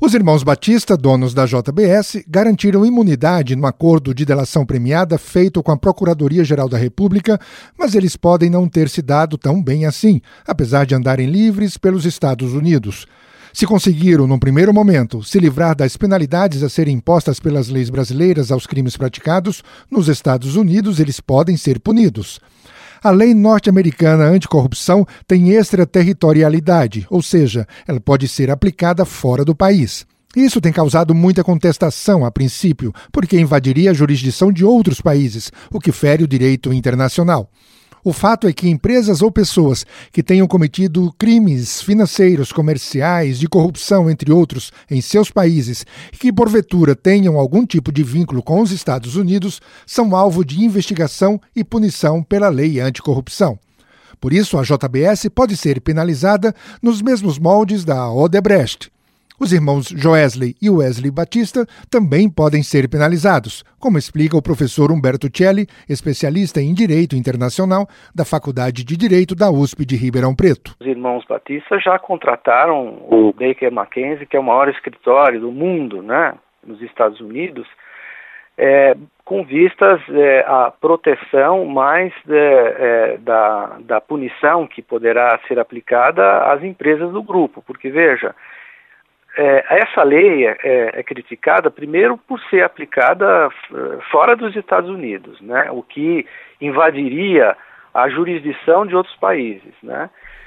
Os irmãos Batista, donos da JBS, garantiram imunidade no acordo de delação premiada feito com a Procuradoria-Geral da República, mas eles podem não ter se dado tão bem assim, apesar de andarem livres pelos Estados Unidos. Se conseguiram, num primeiro momento, se livrar das penalidades a serem impostas pelas leis brasileiras aos crimes praticados, nos Estados Unidos eles podem ser punidos. A lei norte-americana anticorrupção tem extraterritorialidade, ou seja, ela pode ser aplicada fora do país. Isso tem causado muita contestação a princípio, porque invadiria a jurisdição de outros países, o que fere o direito internacional. O fato é que empresas ou pessoas que tenham cometido crimes financeiros, comerciais, de corrupção, entre outros, em seus países e que, porventura, tenham algum tipo de vínculo com os Estados Unidos, são alvo de investigação e punição pela lei anticorrupção. Por isso, a JBS pode ser penalizada nos mesmos moldes da Odebrecht. Os irmãos Joesley e Wesley Batista também podem ser penalizados, como explica o professor Humberto Celli, especialista em Direito Internacional da Faculdade de Direito da USP de Ribeirão Preto. Os irmãos Batista já contrataram o Baker McKenzie, que é o maior escritório do mundo, né, nos Estados Unidos, com vistas à proteção mais da punição que poderá ser aplicada às empresas do grupo, porque, veja, essa lei é criticada primeiro por ser aplicada fora dos Estados Unidos, né? O que invadiria a jurisdição de outros países, né?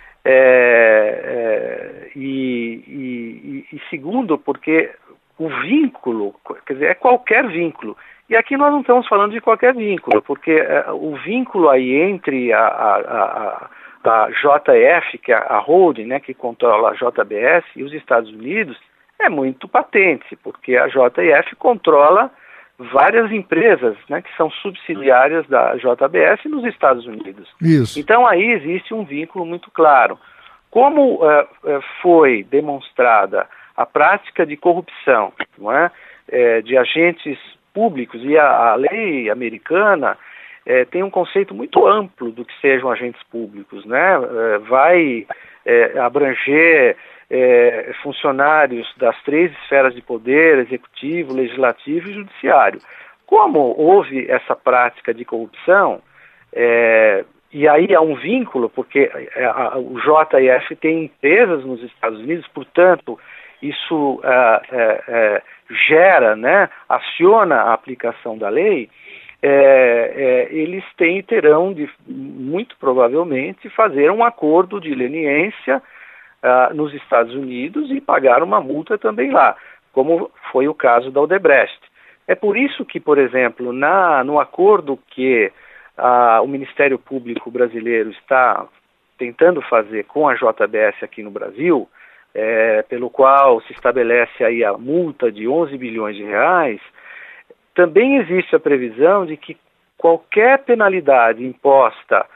E segundo, porque o vínculo, quer dizer, é qualquer vínculo. E aqui nós não estamos falando de qualquer vínculo, porque o vínculo aí entre a JF, que é a holding, né, que controla a JBS, e os Estados Unidos, é muito patente, porque a JF controla várias empresas, né, que são subsidiárias da JBS nos Estados Unidos. Isso. Então aí existe um vínculo muito claro. Como foi demonstrada a prática de corrupção, não é, de agentes públicos, e a lei americana tem um conceito muito amplo do que sejam agentes públicos, né? Vai abranger funcionários das 3 esferas de poder, executivo, legislativo e judiciário. Como houve essa prática de corrupção, e aí há um vínculo, porque o JF tem empresas nos Estados Unidos, portanto, isso gera, né, aciona a aplicação da lei. Eles terão de, muito provavelmente, fazer um acordo de leniência nos Estados Unidos e pagar uma multa também lá, como foi o caso da Odebrecht. É por isso que, por exemplo, no acordo que o Ministério Público brasileiro está tentando fazer com a JBS aqui no Brasil, pelo qual se estabelece aí a multa de 11 bilhões de reais, também existe a previsão de que qualquer penalidade imposta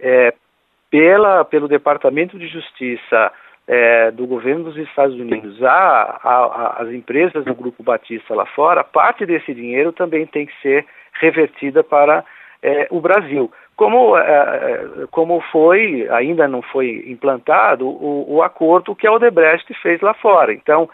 pelo Departamento de Justiça do governo dos Estados Unidos às empresas do Grupo Batista lá fora, parte desse dinheiro também tem que ser revertida para o Brasil. Como foi, ainda não foi implantado, o acordo que a Odebrecht fez lá fora. Então,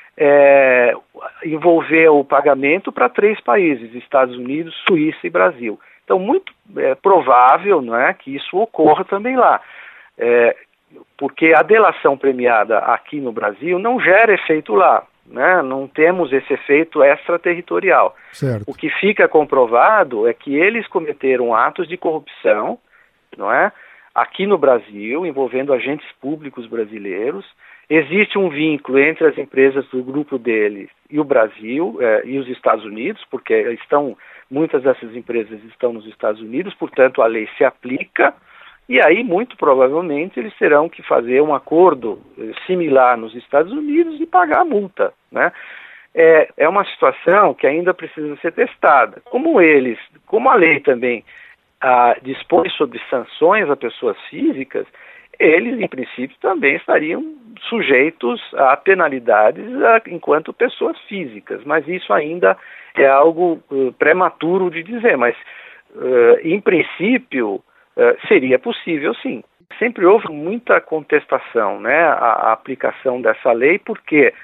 envolveu o pagamento para 3 países, Estados Unidos, Suíça e Brasil. Então, muito provável, não é, que isso ocorra também lá, porque a delação premiada aqui no Brasil não gera efeito lá, né? Não temos esse efeito extraterritorial. Certo. O que fica comprovado é que eles cometeram atos de corrupção, não é, aqui no Brasil, envolvendo agentes públicos brasileiros. Existe um vínculo entre as empresas do grupo deles e o Brasil e os Estados Unidos, porque muitas dessas empresas estão nos Estados Unidos, portanto a lei se aplica, e aí muito provavelmente eles terão que fazer um acordo similar nos Estados Unidos e pagar a multa, né? É uma situação que ainda precisa ser testada. Como a lei também dispõe sobre sanções a pessoas físicas, eles, em princípio, também estariam sujeitos a penalidades enquanto pessoas físicas, mas isso ainda é algo prematuro de dizer, mas, em princípio, seria possível, sim. Sempre houve muita contestação, né, à aplicação dessa lei, porque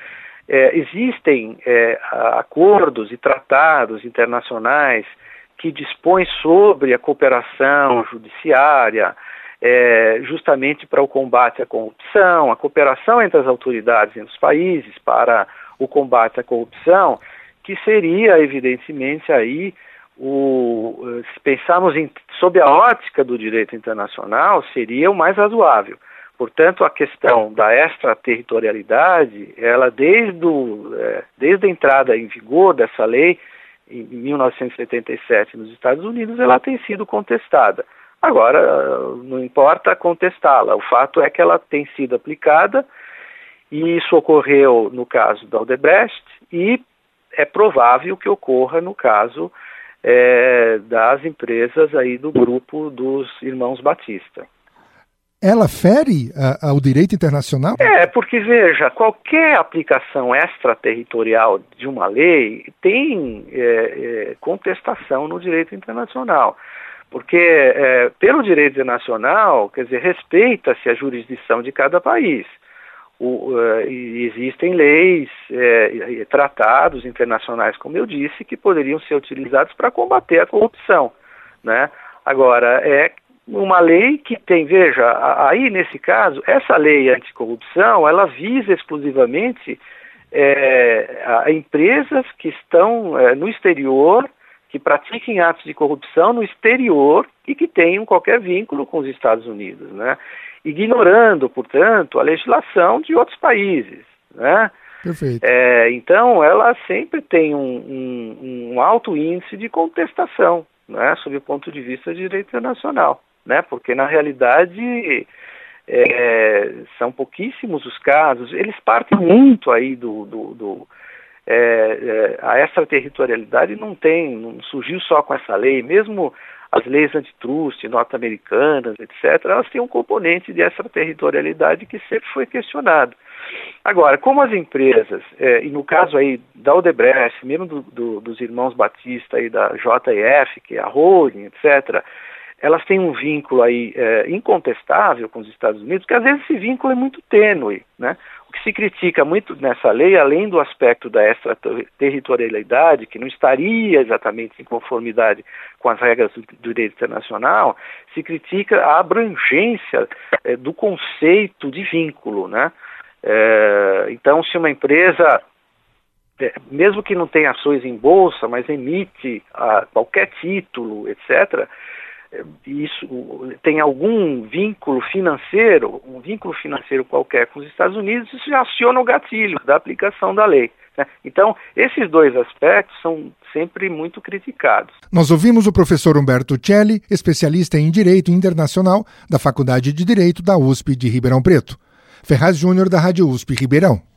existem acordos e tratados internacionais que dispõem sobre a cooperação judiciária, justamente para o combate à corrupção, a cooperação entre as autoridades entre os países para o combate à corrupção, que seria, evidentemente, aí, se pensarmos sob a ótica do direito internacional, seria o mais razoável. Portanto, a questão da extraterritorialidade, ela desde a entrada em vigor dessa lei, em 1977 nos Estados Unidos, ela tem sido contestada. Agora, não importa contestá-la, o fato é que ela tem sido aplicada, e isso ocorreu no caso da Odebrecht, e é provável que ocorra no caso das empresas aí do grupo dos irmãos Batista. Ela fere ao direito internacional? Porque, veja, qualquer aplicação extraterritorial de uma lei tem contestação no direito internacional. Porque, pelo direito internacional, quer dizer, respeita-se a jurisdição de cada país. Existem leis, tratados internacionais, como eu disse, que poderiam ser utilizados para combater a corrupção, né? Agora, uma lei que tem, veja, aí nesse caso, essa lei anticorrupção, ela visa exclusivamente a empresas que estão no exterior, que pratiquem atos de corrupção no exterior e que tenham qualquer vínculo com os Estados Unidos, né? Ignorando, portanto, a legislação de outros países, né? Perfeito. Então, ela sempre tem um alto índice de contestação, né, sob o ponto de vista de direito internacional, né? Porque, na realidade, são pouquíssimos os casos, eles partem muito aí a extraterritorialidade não surgiu só com essa lei, mesmo as leis antitrust norte-americanas, etc., elas têm um componente de extraterritorialidade que sempre foi questionado. Agora, como as empresas, e no caso aí da Odebrecht, mesmo dos irmãos Batista e da JF, que é a holding, etc., elas têm um vínculo aí incontestável com os Estados Unidos, que às vezes esse vínculo é muito tênue, né? O que se critica muito nessa lei, além do aspecto da extraterritorialidade, que não estaria exatamente em conformidade com as regras do direito internacional, se critica a abrangência do conceito de vínculo, né? Então, se uma empresa, mesmo que não tenha ações em bolsa, mas emite qualquer título, etc., isso tem algum vínculo financeiro, um vínculo financeiro qualquer com os Estados Unidos, isso já aciona o gatilho da aplicação da lei, né? Então, esses dois aspectos são sempre muito criticados. Nós ouvimos o professor Humberto Celli, especialista em Direito Internacional da Faculdade de Direito da USP de Ribeirão Preto. Ferraz Júnior, da Rádio USP Ribeirão.